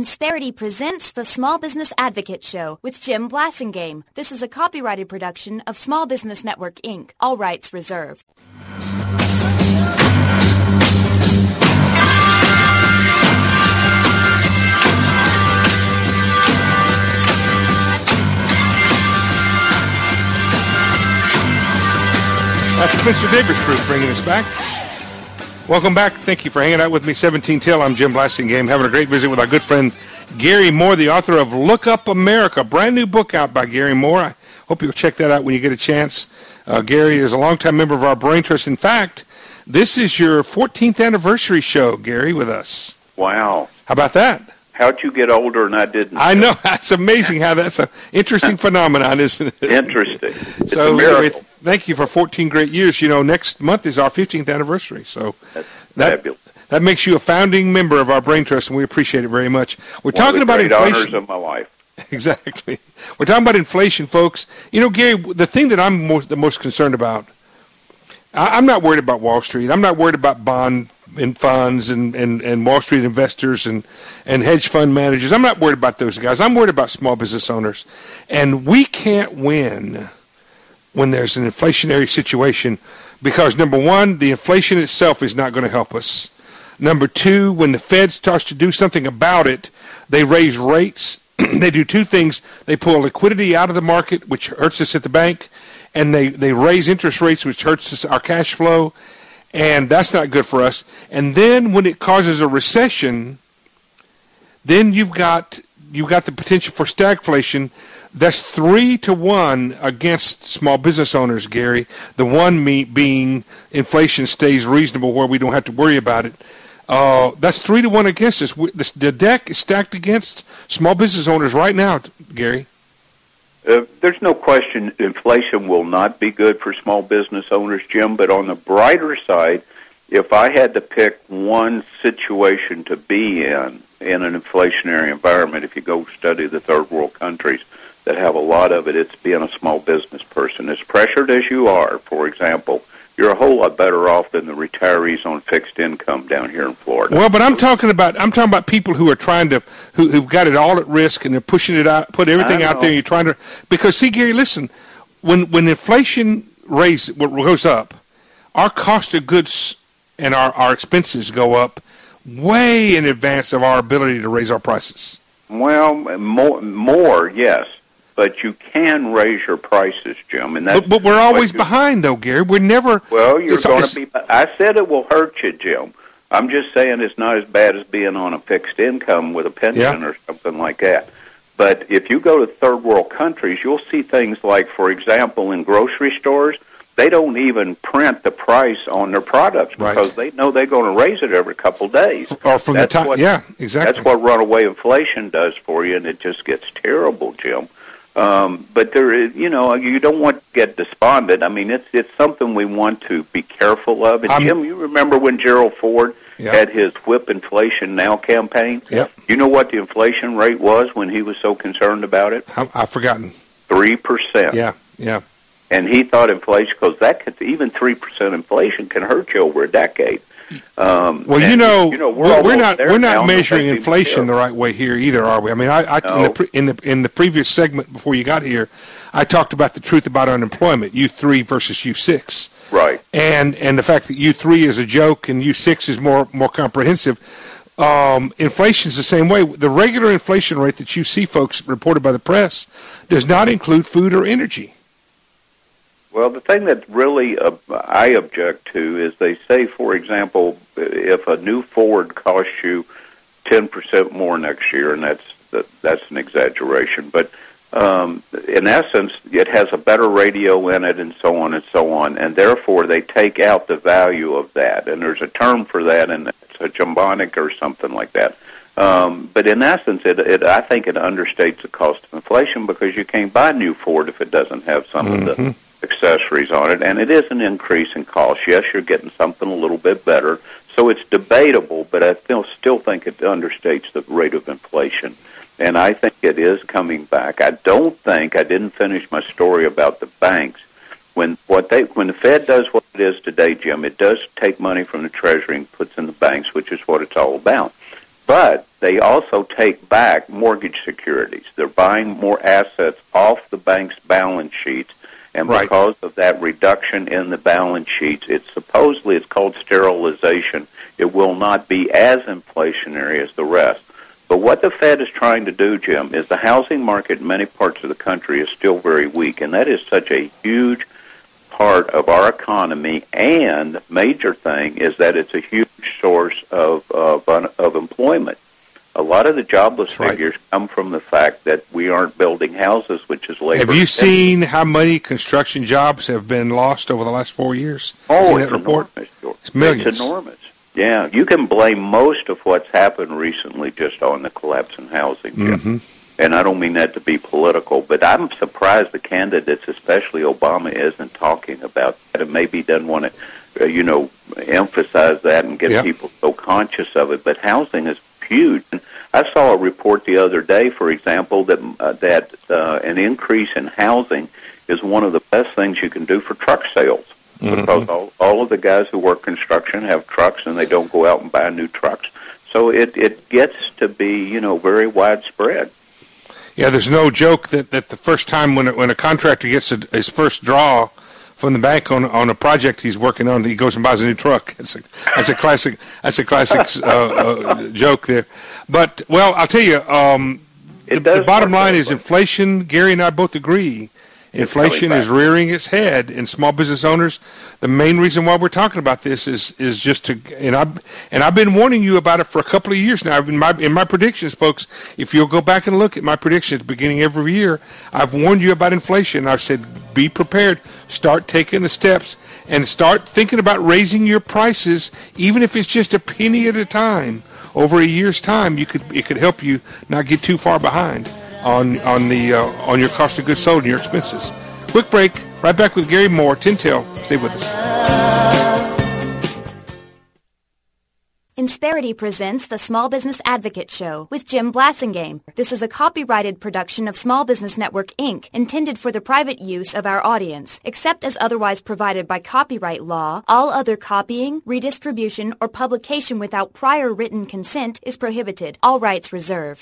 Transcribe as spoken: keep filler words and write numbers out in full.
Insperity presents the Small Business Advocate Show with Jim Blasingame. This is a copyrighted production of Small Business Network, Incorporated. All rights reserved. That's Spencer Davis Group bringing us back. Welcome back. Thank you for hanging out with me. seventeen till. I'm Jim Blasingame, having a great visit with our good friend Gary Moore, the author of Look Up America, brand new book out by Gary Moore. I hope you'll check that out when you get a chance. Uh, Gary is a longtime member of our Brain Trust. In fact, this is your fourteenth anniversary show, Gary, with us. Wow. How about that? How'd you get older and I didn't? I know. It's amazing how that's an interesting phenomenon, isn't it? Interesting. It's so, a miracle. Anyway, thank you for fourteen great years. You know, next month is our fifteenth anniversary. So that's that, fabulous. That makes you a founding member of our Brain Trust, and we appreciate it very much. We're One talking of the about great inflation. honors of my life. Exactly. We're talking about inflation, folks. You know, Gary, the thing that I'm most, the most concerned about, I, I'm not worried about Wall Street. I'm not worried about bond and funds and, and, and Wall Street investors and, and hedge fund managers. I'm not worried about those guys. I'm worried about small business owners. And we can't win when there's an inflationary situation because, number one, the inflation itself is not going to help us. Number two, when the Fed starts to do something about it, they raise rates. They do two things. They pull liquidity out of the market, which hurts us at the bank, and they, they raise interest rates, which hurts us, our cash flow, and that's not good for us. And then when it causes a recession, then you've got you've got the potential for stagflation. That's three to one against small business owners, Gary. The one me being inflation stays reasonable where we don't have to worry about it. Uh, that's three to one against us. We, the, the deck is stacked against small business owners right now, Gary. Uh, there's no question inflation will not be good for small business owners, Jim, but on the brighter side, if I had to pick one situation to be in, in an inflationary environment, if you go study the third world countries that have a lot of it, it's being a small business person. As pressured as you are, for example, you're a whole lot better off than the retirees on fixed income down here in Florida. Well, but I'm talking about I'm talking about people who are trying to who, who've got it all at risk and they're pushing it out, put everything out there. And you're trying to because see, Gary, listen, when when inflation raises goes up, our cost of goods and our, our expenses go up way in advance of our ability to raise our prices. Well, more, more yes. But you can raise your prices, Jim, and that's. But, but we're always behind, though, Gary. We're never. Well, you're going to be. I said it will hurt you, Jim. I'm just saying it's not as bad as being on a fixed income with a pension yeah. or something like that. But if you go to third world countries, you'll see things like, for example, in grocery stores, they don't even print the price on their products because right. they know they're going to raise it every couple of days. Or from that's the time, what, yeah, exactly. That's what runaway inflation does for you, and it just gets terrible, Jim. Um, but there is, you know, you don't want to get despondent. I mean, it's it's something we want to be careful of. And um, Jim, you remember when Gerald Ford yep. had his Whip Inflation Now campaign? Yep. You know what the inflation rate was when he was so concerned about it? I, I've forgotten. Three percent. Yeah, yeah. And he thought inflation, because that could, even three percent inflation can hurt you over a decade. Um, well, you know, you know, we're, we're not we're not now, measuring inflation the right way here either, are we? I mean, I, I no. in, the pre, in the in the previous segment before you got here, I talked about the truth about unemployment, U three versus U six, right? And and the fact that U three is a joke and U six is more more comprehensive. Um, inflation is the same way. The regular inflation rate that you see, folks, reported by the press, does not include food or energy. Well, the thing that really uh, I object to is they say, for example, if a new Ford costs you ten percent more next year, and that's that, that's an exaggeration, but um, in essence, it has a better radio in it and so on and so on, and therefore they take out the value of that, and there's a term for that, and it's a jambonic or something like that. Um, but in essence, it, it I think it understates the cost of inflation because you can't buy a new Ford if it doesn't have some mm-hmm. of the accessories on it, and it is an increase in cost. Yes, you're getting something a little bit better, so it's debatable, but I still, still think it understates the rate of inflation, and I think it is coming back. I don't think, I didn't finish my story about the banks. When what they when the Fed does what it is today, Jim, it does take money from the Treasury and puts in the banks, which is what it's all about. But they also take back mortgage securities. They're buying more assets off the bank's balance sheets, and Right. because of that reduction in the balance sheets, it's supposedly it's called sterilization. It will not be as inflationary as the rest. But what the Fed is trying to do, Jim, is the housing market in many parts of the country is still very weak, and that is such a huge part of our economy, and major thing is that it's a huge source of of, of employment. A lot of the jobless Right. figures come from the fact that we aren't building houses, which is labor. Have you seen how many construction jobs have been lost over the last four years? Oh, Seen it's that report? enormous. George. It's millions. It's enormous. Yeah, you can blame most of what's happened recently just on the collapse in housing, Jim. Mm-hmm. And I don't mean that to be political, but I'm surprised the candidates, especially Obama, isn't talking about that, and maybe doesn't want to, uh, you know, emphasize that and get Yeah. people so conscious of it. But housing is huge. And I saw a report the other day, for example, that uh, that uh, an increase in housing is one of the best things you can do for truck sales. Mm-hmm. Because all, all of the guys who work construction have trucks, and they don't go out and buy new trucks. So it, it gets to be, you know, very widespread. Yeah, there's no joke that, that the first time when a, when a contractor gets a, his first draw from the bank on on a project he's working on, he goes and buys a new truck. That's a that's a classic that's a classic uh, uh, joke there. But well, I'll tell you, um, the, the bottom line is inflation. Gary and I both agree. Inflation is rearing its head, and small business owners. The main reason why we're talking about this is is just to, and I and I've been warning you about it for a couple of years now. In my in my predictions, folks, if you'll go back and look at my predictions at the beginning of every year, I've warned you about inflation. I've said be prepared, start taking the steps, and start thinking about raising your prices, even if it's just a penny at a time. Over a year's time, you could it could help you not get too far behind on on the uh, on your cost of goods sold and your expenses. Quick break. Right back with Gary Moore, Tintel. Stay with us. Insperity presents the Small Business Advocate Show with Jim Blasingame. This is a copyrighted production of Small Business Network, Incorporated, intended for the private use of our audience. Except as otherwise provided by copyright law, all other copying, redistribution, or publication without prior written consent is prohibited. All rights reserved.